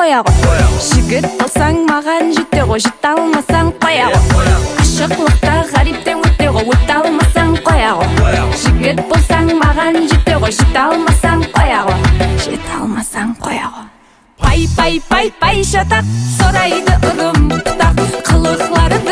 қоя ғой. Жігіт болсаң маған жете ғой, жете алмасаң қоя ғой. Ашықлықта ғариптен өте ғой, өте алмасаң қоя ғой. Жігіт болсаң маған жете ғой, жете алмасаң қоя ғой. Жете алмасаң қоя ғой. Пай шатақ, сорайды ұрым бұтақ, қылықлары